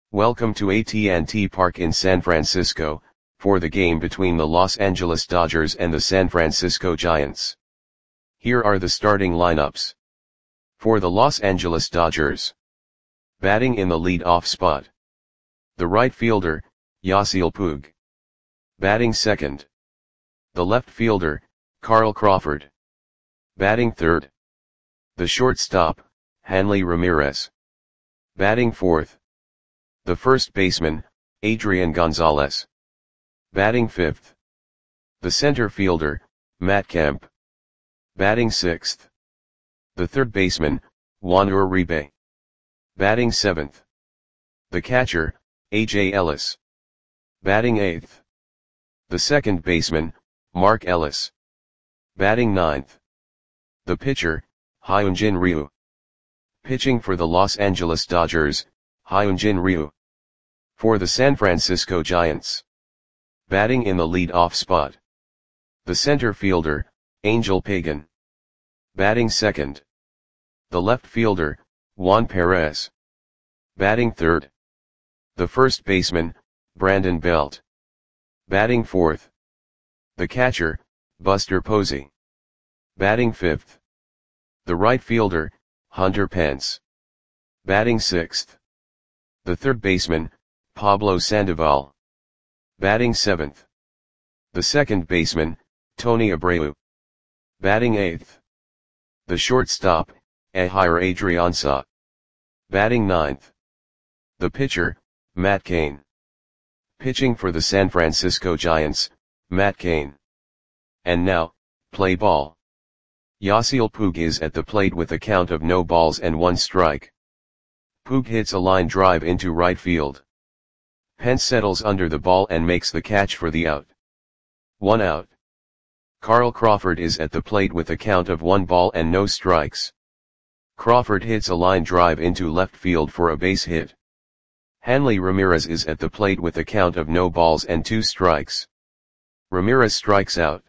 Welcome to AT&T Park in San Francisco, for the game between the Los Angeles Dodgers and the San Francisco Giants. Here are the starting lineups. For the Los Angeles Dodgers. Batting in the lead-off spot. The right fielder, Yasiel Puig. Batting second. The left fielder, Carl Crawford. Batting third. The shortstop, Hanley Ramirez. Batting fourth. The first baseman, Adrian Gonzalez. Batting fifth. The center fielder, Matt Kemp. Batting sixth. The third baseman, Juan Uribe. Batting seventh. The catcher, A.J. Ellis. Batting eighth. The second baseman, Mark Ellis. Batting ninth. The pitcher, Hyunjin Ryu. Pitching for the Los Angeles Dodgers, Hyunjin Ryu. For the San Francisco Giants. Batting in the lead-off spot. The center fielder, Angel Pagan. Batting second. The left fielder, Juan Perez. Batting third. The first baseman, Brandon Belt. Batting fourth. The catcher, Buster Posey. Batting fifth. The right fielder, Hunter Pence. Batting sixth. The third baseman, Pablo Sandoval. Batting seventh. The second baseman, Tony Abreu. Batting eighth. The shortstop, Ehire Adrianza. Batting ninth. The pitcher, Matt Cain. Pitching for the San Francisco Giants, Matt Cain. And now, play ball. Yasiel Puig is at the plate with a count of no balls and one strike. Puig hits a line drive into right field. Pence settles under the ball and makes the catch for the out. 1 out. Carl Crawford is at the plate with a count of 1 ball and no strikes. Crawford hits a line drive into left field for a base hit. Hanley Ramirez is at the plate with a count of no balls and 2 strikes. Ramirez strikes out.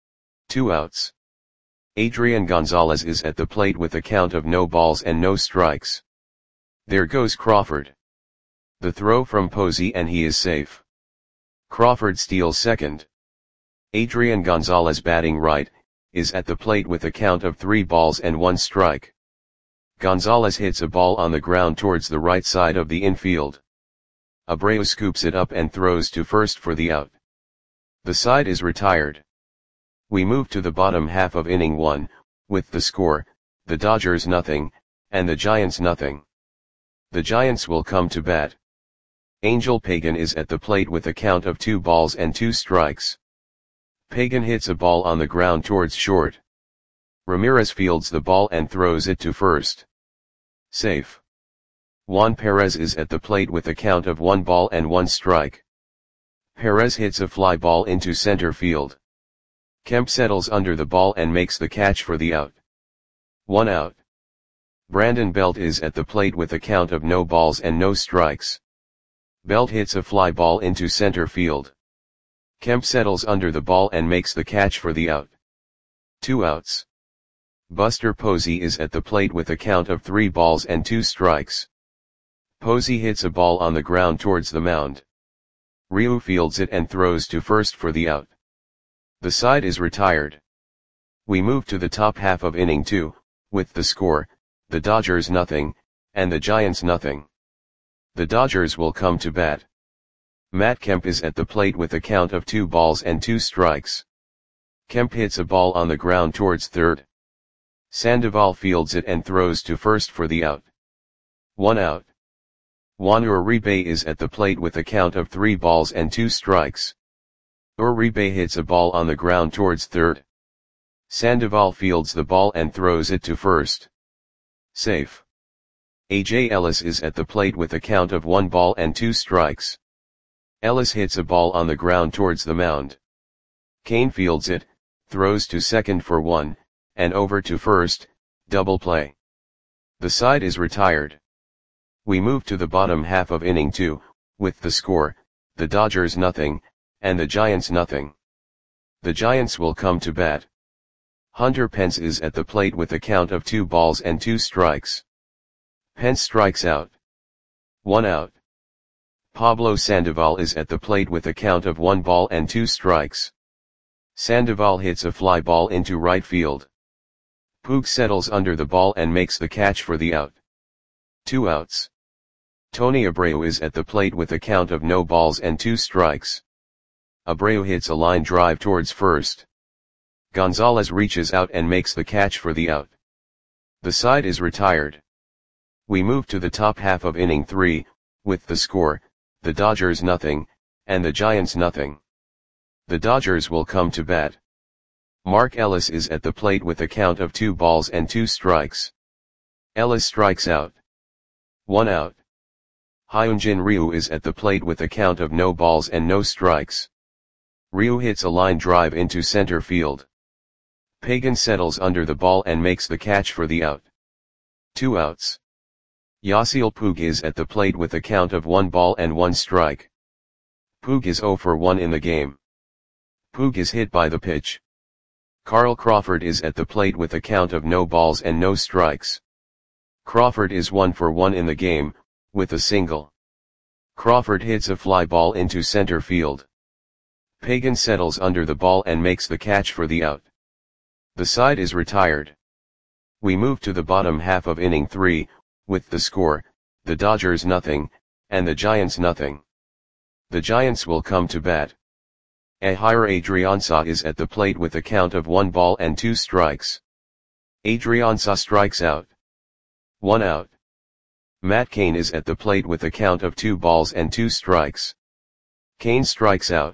2 outs. Adrian Gonzalez is at the plate with a count of no balls and no strikes. There goes Crawford. The throw from Posey and he is safe. Crawford steals second. Adrian Gonzalez batting right, is at the plate with a count of 3 balls and 1 strike. Gonzalez hits a ball on the ground towards the right side of the infield. Abreu scoops it up and throws to first for the out. The side is retired. We move to the bottom half of inning 1, with the score, the Dodgers nothing, and the Giants nothing. The Giants will come to bat. Angel Pagan is at the plate with a count of 2 balls and 2 strikes. Pagan hits a ball on the ground towards short. Ramirez fields the ball and throws it to first. Safe. Juan Perez is at the plate with a count of 1 ball and 1 strike. Perez hits a fly ball into center field. Kemp settles under the ball and makes the catch for the out. 1 out. Brandon Belt is at the plate with a count of no balls and no strikes. Belt hits a fly ball into center field. Kemp settles under the ball and makes the catch for the out. 2 outs. Buster Posey is at the plate with a count of 3 balls and 2 strikes. Posey hits a ball on the ground towards the mound. Ryu fields it and throws to first for the out. The side is retired. We move to the top half of inning 2, with the score, the Dodgers nothing, and the Giants nothing. The Dodgers will come to bat. Matt Kemp is at the plate with a count of 2 balls and 2 strikes. Kemp hits a ball on the ground towards third. Sandoval fields it and throws to first for the out. 1 out. Juan Uribe is at the plate with a count of 3 balls and 2 strikes. Uribe hits a ball on the ground towards third. Sandoval fields the ball and throws it to first. Safe. A.J. Ellis is at the plate with a count of 1 ball and 2 strikes. Ellis hits a ball on the ground towards the mound. Cain fields it, throws to second for 1, and over to first, double play. The side is retired. We move to the bottom half of inning 2, with the score, the Dodgers nothing, and the Giants nothing. The Giants will come to bat. Hunter Pence is at the plate with a count of 2 balls and 2 strikes. Pence strikes out. 1 out. Pablo Sandoval is at the plate with a count of 1 ball and 2 strikes. Sandoval hits a fly ball into right field. Puig settles under the ball and makes the catch for the out. 2 outs. Tony Abreu is at the plate with a count of no balls and 2 strikes. Abreu hits a line drive towards first. Gonzalez reaches out and makes the catch for the out. The side is retired. We move to the top half of inning 3, with the score, the Dodgers nothing, and the Giants nothing. The Dodgers will come to bat. Mark Ellis is at the plate with a count of 2 balls and 2 strikes. Ellis strikes out. 1 out. Hyunjin Ryu is at the plate with a count of no balls and no strikes. Ryu hits a line drive into center field. Pagan settles under the ball and makes the catch for the out. 2 outs. Yasiel Puig is at the plate with a count of 1 ball and 1 strike. Puig is 0 for 1 in the game. Puig is hit by the pitch. Carl Crawford is at the plate with a count of no balls and no strikes. Crawford is 1 for 1 in the game, with a single. Crawford hits a fly ball into center field. Pagan settles under the ball and makes the catch for the out. The side is retired. We move to the bottom half of inning 3, with the score, the Dodgers nothing, and the Giants nothing. The Giants will come to bat. Ehire Adrianza is at the plate with a count of 1 ball and 2 strikes. Adrianza strikes out. 1 out. Matt Cain is at the plate with a count of 2 balls and 2 strikes. Cain strikes out.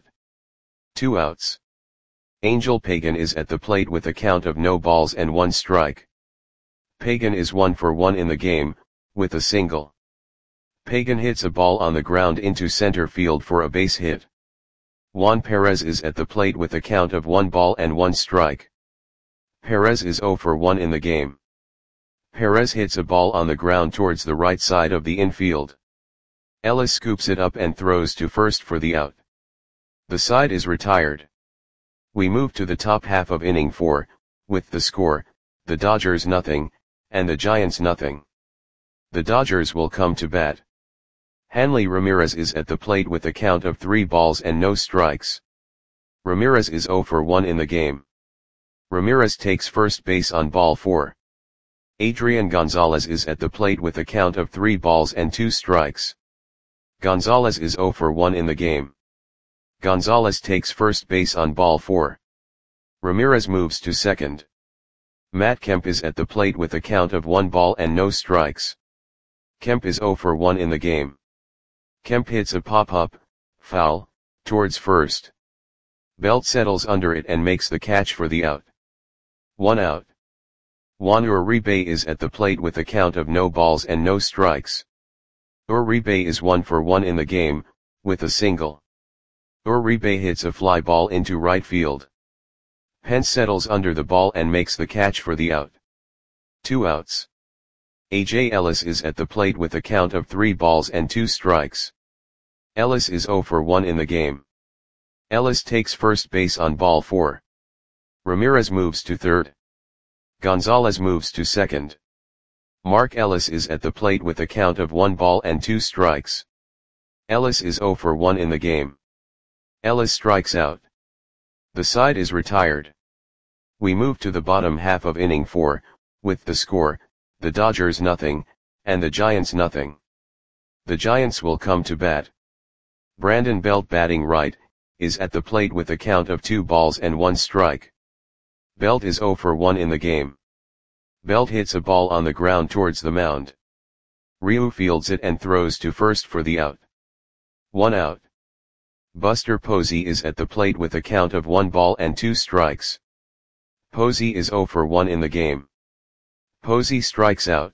2 outs. Angel Pagan is at the plate with a count of no balls and 1 strike. Pagan is 1 for 1 in the game, with a single. Pagan hits a ball on the ground into center field for a base hit. Juan Perez is at the plate with a count of 1 ball and 1 strike. Perez is 0 for 1 in the game. Perez hits a ball on the ground towards the right side of the infield. Ellis scoops it up and throws to first for the out. The side is retired. We move to the top half of inning 4, with the score, the Dodgers nothing, and the Giants nothing. The Dodgers will come to bat. Hanley Ramirez is at the plate with a count of 3 balls and no strikes. Ramirez is 0 for 1 in the game. Ramirez takes first base on ball 4. Adrian Gonzalez is at the plate with a count of 3 balls and 2 strikes. Gonzalez is 0 for 1 in the game. Gonzalez takes first base on ball 4. Ramirez moves to second. Matt Kemp is at the plate with a count of 1 ball and no strikes. Kemp is 0 for 1 in the game. Kemp hits a pop-up, foul, towards first. Belt settles under it and makes the catch for the out. 1 out. Juan Uribe is at the plate with a count of no balls and no strikes. Uribe is 1 for 1 in the game, with a single. Uribe hits a fly ball into right field. Pence settles under the ball and makes the catch for the out. 2 outs. A.J. Ellis is at the plate with a count of 3 balls and 2 strikes. Ellis is 0 for 1 in the game. Ellis takes first base on ball 4. Ramirez moves to third. Gonzalez moves to second. Mark Ellis is at the plate with a count of 1 ball and 2 strikes. Ellis is 0 for 1 in the game. Ellis strikes out. The side is retired. We move to the bottom half of inning 4, with the score, the Dodgers nothing, and the Giants nothing. The Giants will come to bat. Brandon Belt batting right, is at the plate with a count of 2 balls and 1 strike. Belt is 0 for 1 in the game. Belt hits a ball on the ground towards the mound. Ryu fields it and throws to first for the out. 1 out. Buster Posey is at the plate with a count of 1 ball and 2 strikes. Posey is 0 for 1 in the game. Posey strikes out.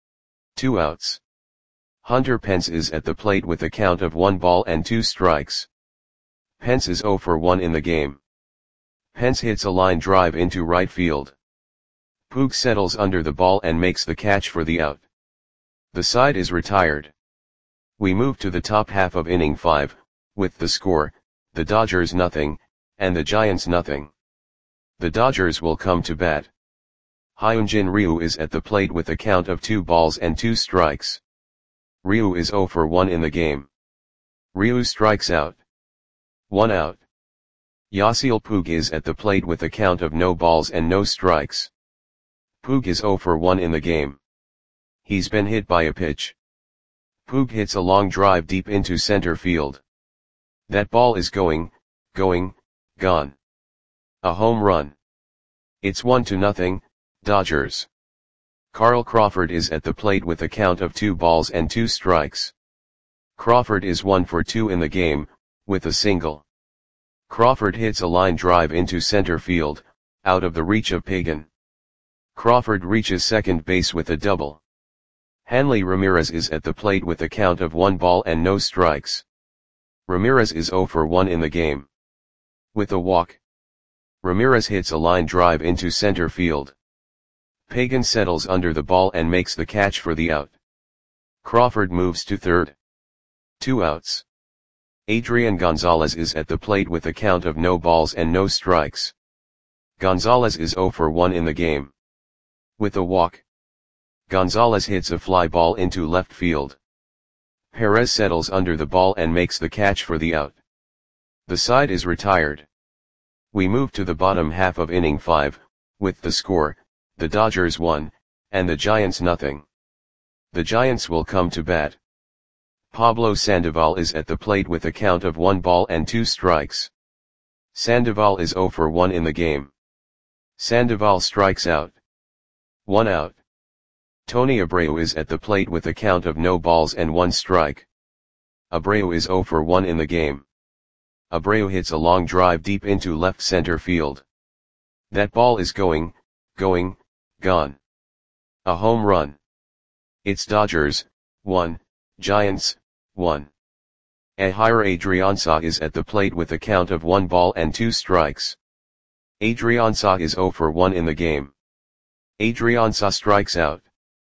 2 outs. Hunter Pence is at the plate with a count of 1 ball and 2 strikes. Pence is 0 for 1 in the game. Pence hits a line drive into right field. Puig settles under the ball and makes the catch for the out. The side is retired. We move to the top half of inning 5, with the score, the Dodgers nothing, and the Giants nothing. The Dodgers will come to bat. Hyunjin Ryu is at the plate with a count of 2 balls and 2 strikes. Ryu is 0 for 1 in the game. Ryu strikes out. 1 out. Yasiel Puig is at the plate with a count of no balls and no strikes. Puig is 0 for 1 in the game. He's been hit by a pitch. Puig hits a long drive deep into center field. That ball is going, gone. A home run. It's 1-0, Dodgers. Carl Crawford is at the plate with a count of 2 balls and 2 strikes. Crawford is 1 for 2 in the game, with a single. Crawford hits a line drive into center field, out of the reach of Pagan. Crawford reaches second base with a double. Hanley Ramirez is at the plate with a count of 1 ball and no strikes. Ramirez is 0 for 1 in the game. With a walk. Ramirez hits a line drive into center field. Pagan settles under the ball and makes the catch for the out. Crawford moves to third. 2 outs. Adrian Gonzalez is at the plate with a count of no balls and no strikes. Gonzalez is 0 for 1 in the game. With a walk. Gonzalez hits a fly ball into left field. Perez settles under the ball and makes the catch for the out. The side is retired. We move to the bottom half of inning 5, with the score, the Dodgers 1, and the Giants 0. The Giants will come to bat. Pablo Sandoval is at the plate with a count of 1 ball and 2 strikes. Sandoval is 0 for 1 in the game. Sandoval strikes out. 1 out. Tony Abreu is at the plate with a count of no balls and 1 strike. Abreu is 0 for 1 in the game. Abreu hits a long drive deep into left center field. That ball is going, gone. A home run. It's Dodgers, 1, Giants, 1. Ehire Adrianza is at the plate with a count of 1 ball and 2 strikes. Adrianza is 0 for 1 in the game. Adrianza strikes out.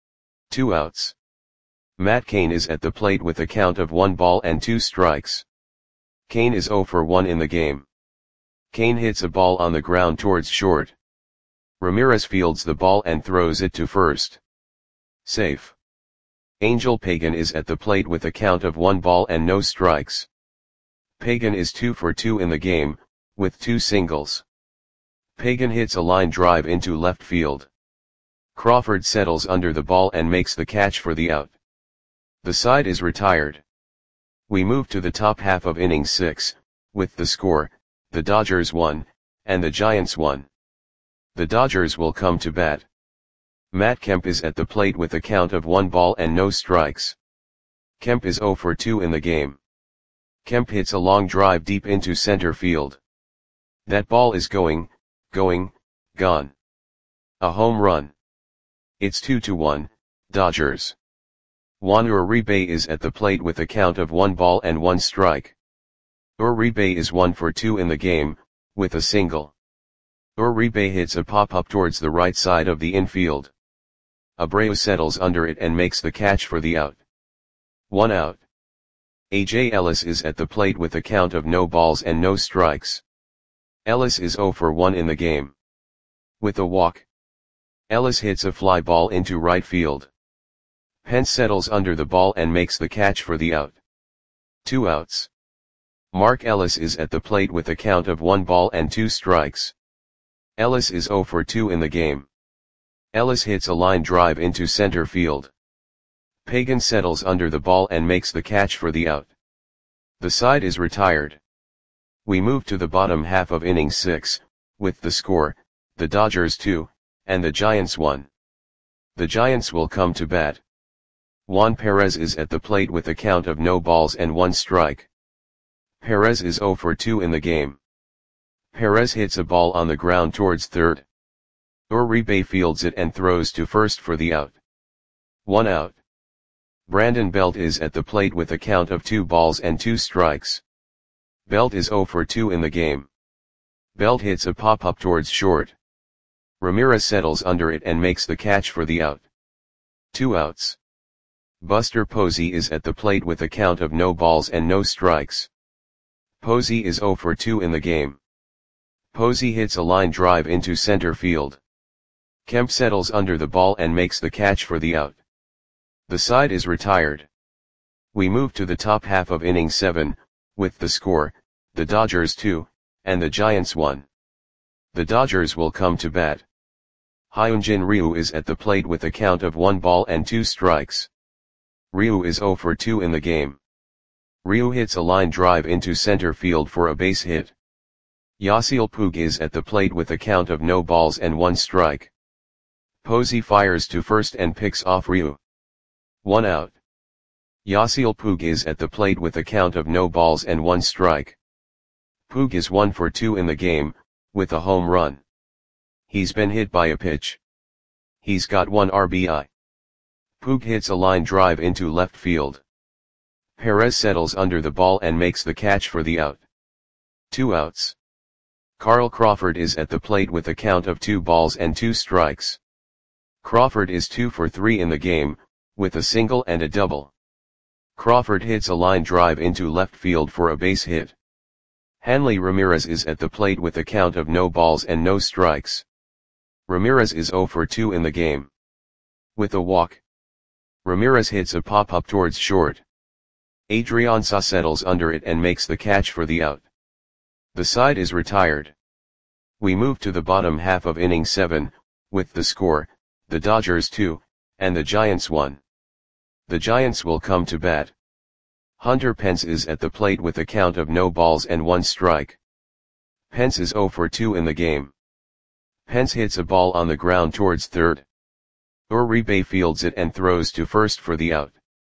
2 outs. Matt Cain is at the plate with a count of 1 ball and 2 strikes. Cain is 0 for 1 in the game. Cain hits a ball on the ground towards short. Ramirez fields the ball and throws it to first. Safe. Angel Pagan is at the plate with a count of 1 ball and no strikes. Pagan is 2 for 2 in the game, with 2 singles. Pagan hits a line drive into left field. Crawford settles under the ball and makes the catch for the out. The side is retired. We move to the top half of inning 6, with the score, the Dodgers 1, and the Giants 1. The Dodgers will come to bat. Matt Kemp is at the plate with a count of 1 ball and no strikes. Kemp is 0 for 2 in the game. Kemp hits a long drive deep into center field. That ball is going, gone. A home run. It's 2-1, Dodgers. Juan Uribe is at the plate with a count of 1 ball and 1 strike. Uribe is 1 for 2 in the game, with a single. Uribe hits a pop-up towards the right side of the infield. Abreu settles under it and makes the catch for the out. 1 out. A.J. Ellis is at the plate with a count of no balls and no strikes. Ellis is 0 for 1 in the game. With a walk. Ellis hits a fly ball into right field. Pence settles under the ball and makes the catch for the out. 2 outs. Mark Ellis is at the plate with a count of 1 ball and 2 strikes. Ellis is 0 for 2 in the game. Ellis hits a line drive into center field. Pagan settles under the ball and makes the catch for the out. The side is retired. We move to the bottom half of inning 6, with the score, the Dodgers 2, and the Giants 1. The Giants will come to bat. Juan Perez is at the plate with a count of no balls and 1 strike. Perez is 0 for 2 in the game. Perez hits a ball on the ground towards third. Uribe fields it and throws to first for the out. 1 out. Brandon Belt is at the plate with a count of 2 balls and 2 strikes. Belt is 0 for 2 in the game. Belt hits a pop-up towards short. Ramirez settles under it and makes the catch for the out. 2 outs. Buster Posey is at the plate with a count of no balls and no strikes. Posey is 0 for 2 in the game. Posey hits a line drive into center field. Kemp settles under the ball and makes the catch for the out. The side is retired. We move to the top half of inning 7, with the score, the Dodgers 2, and the Giants 1. The Dodgers will come to bat. Hyunjin Ryu is at the plate with a count of 1 ball and 2 strikes. Ryu is 0 for 2 in the game. Ryu hits a line drive into center field for a base hit. Yasiel Puig is at the plate with a count of no balls and 1 strike. Posey fires to first and picks off Ryu. 1 out. Yasiel Puig is at the plate with a count of no balls and 1 strike. Puig is 1 for 2 in the game, with a home run. He's been hit by a pitch. He's got 1 RBI. Puig hits a line drive into left field. Perez settles under the ball and makes the catch for the out. 2 outs. Carl Crawford is at the plate with a count of 2 balls and 2 strikes. Crawford is 2 for 3 in the game, with a single and a double. Crawford hits a line drive into left field for a base hit. Hanley Ramirez is at the plate with a count of no balls and no strikes. Ramirez is 0 for 2 in the game. With a walk, Ramirez hits a pop-up towards short. Adrianza settles under it and makes the catch for the out. The side is retired. We move to the bottom half of inning 7, with the score, the Dodgers 2, and the Giants 1. The Giants will come to bat. Hunter Pence is at the plate with a count of no balls and 1 strike. Pence is 0 for 2 in the game. Pence hits a ball on the ground towards third. Uribe fields it and throws to first for the out.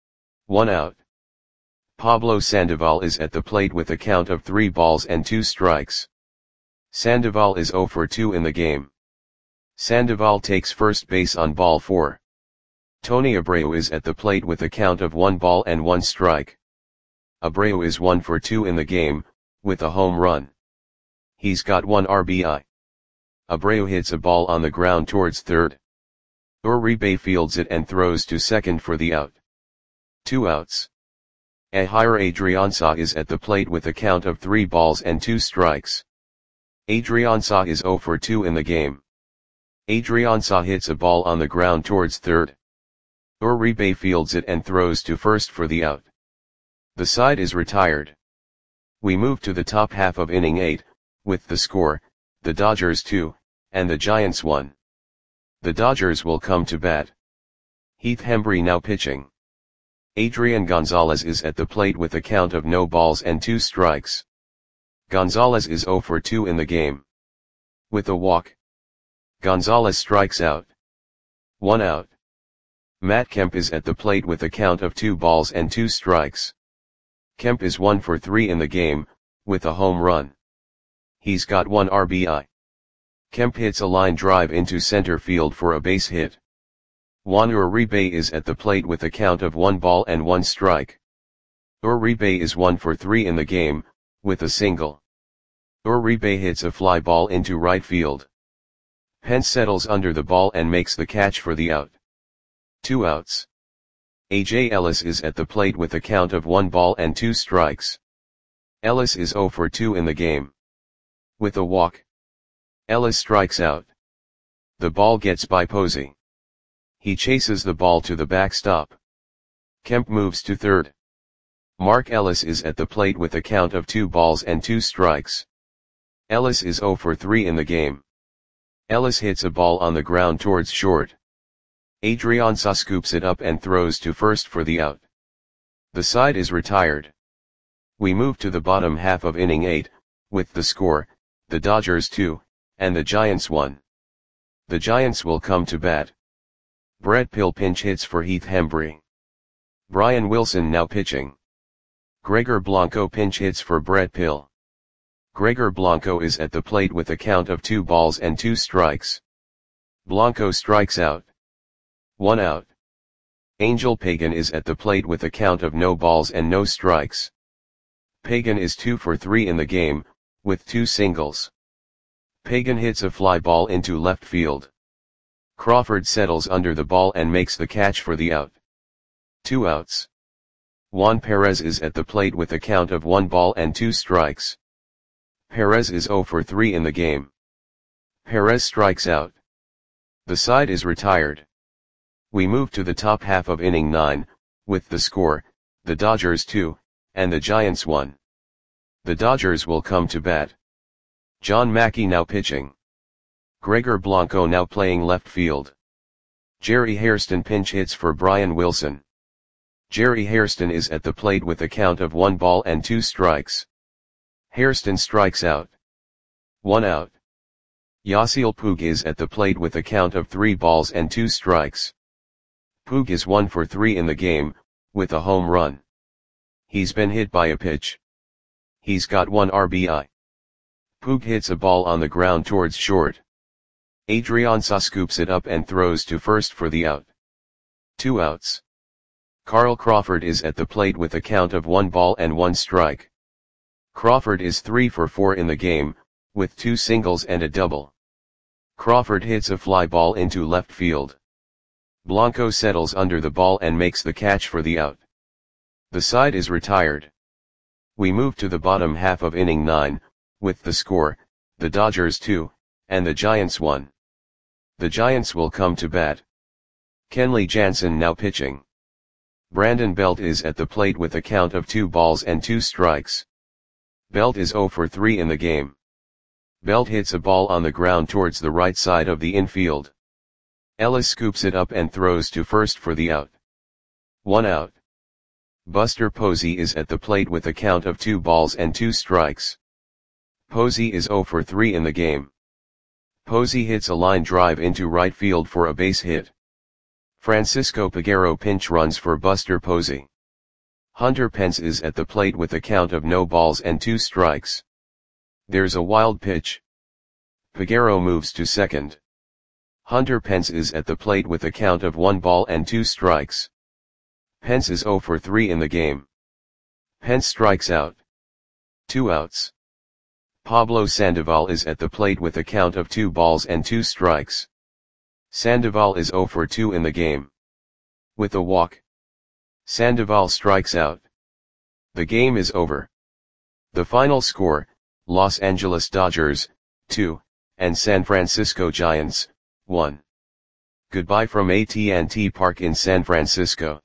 1 out. Pablo Sandoval is at the plate with a count of 3 balls and 2 strikes. Sandoval is 0 for 2 in the game. Sandoval takes first base on ball 4. Tony Abreu is at the plate with a count of 1 ball and 1 strike. Abreu is 1 for 2 in the game, with a home run. He's got 1 RBI. Abreu hits a ball on the ground towards third. Uribe fields it and throws to second for the out. 2 outs. Ehire Adrianza is at the plate with a count of 3 balls and 2 strikes. Adrianza is 0 for 2 in the game. Adrianza hits a ball on the ground towards third. Uribe fields it and throws to first for the out. The side is retired. We move to the top half of inning 8, with the score, the Dodgers 2, and the Giants 1. The Dodgers will come to bat. Heath Hembree now pitching. Adrian Gonzalez is at the plate with a count of no balls and 2 strikes. Gonzalez is 0 for 2 in the game. With a walk, Gonzalez strikes out. 1 out. Matt Kemp is at the plate with a count of 2 balls and 2 strikes. Kemp is 1 for 3 in the game, with a home run. He's got 1 RBI. Kemp hits a line drive into center field for a base hit. Juan Uribe is at the plate with a count of 1 ball and 1 strike. Uribe is 1 for 3 in the game, with a single. Uribe hits a fly ball into right field. Pence settles under the ball and makes the catch for the out. 2 outs. A.J. Ellis is at the plate with a count of 1 ball and 2 strikes. Ellis is 0 for 2 in the game. With a walk, Ellis strikes out. The ball gets by Posey. He chases the ball to the backstop. Kemp moves to third. Mark Ellis is at the plate with a count of 2 balls and 2 strikes. Ellis is 0 for 3 in the game. Ellis hits a ball on the ground towards short. Adrianza scoops it up and throws to first for the out. The side is retired. We move to the bottom half of inning 8, with the score, the Dodgers 2, and the Giants 1. The Giants will come to bat. Brett Pill pinch hits for Heath Hembree. Brian Wilson now pitching. Gregor Blanco pinch hits for Brett Pill. Gregor Blanco is at the plate with a count of 2 balls and 2 strikes. Blanco strikes out. 1 out. Angel Pagan is at the plate with a count of no balls and no strikes. Pagan is 2 for 3 in the game, with 2 singles. Pagan hits a fly ball into left field. Crawford settles under the ball and makes the catch for the out. 2 outs. Juan Perez is at the plate with a count of 1 ball and 2 strikes. Perez is 0 for 3 in the game. Perez strikes out. The side is retired. We move to the top half of inning 9, with the score, the Dodgers 2, and the Giants 1. The Dodgers will come to bat. John Mackey now pitching. Gregor Blanco now playing left field. Jerry Hairston pinch hits for Brian Wilson. Jerry Hairston is at the plate with a count of 1 ball and 2 strikes. Hairston strikes out. 1 out. Yasiel Puig is at the plate with a count of 3 balls and 2 strikes. Puig is 1 for 3 in the game, with a home run. He's been hit by a pitch. He's got 1 RBI. Puig hits a ball on the ground towards short. Adrian Saw scoops it up and throws to first for the out. 2 outs. Carl Crawford is at the plate with a count of 1 ball and 1 strike. Crawford is 3 for 4 in the game, with 2 singles and a double. Crawford hits a fly ball into left field. Blanco settles under the ball and makes the catch for the out. The side is retired. We move to the bottom half of inning 9, with the score, the Dodgers 2, and the Giants 1. The Giants will come to bat. Kenley Jansen now pitching. Brandon Belt is at the plate with a count of 2 balls and 2 strikes. Belt is 0 for 3 in the game. Belt hits a ball on the ground towards the right side of the infield. Ellis scoops it up and throws to first for the out. 1 out. Buster Posey is at the plate with a count of 2 balls and 2 strikes. Posey is 0 for 3 in the game. Posey hits a line drive into right field for a base hit. Francisco Peguero pinch runs for Buster Posey. Hunter Pence is at the plate with a count of no balls and 2 strikes. There's a wild pitch. Peguero moves to second. Hunter Pence is at the plate with a count of 1 ball and 2 strikes. Pence is 0 for 3 in the game. Pence strikes out. 2 outs. Pablo Sandoval is at the plate with a count of 2 balls and 2 strikes. Sandoval is 0 for 2 in the game. With a walk, Sandoval strikes out. The game is over. The final score, Los Angeles Dodgers, 2, and San Francisco Giants, 1. Goodbye from AT&T Park in San Francisco.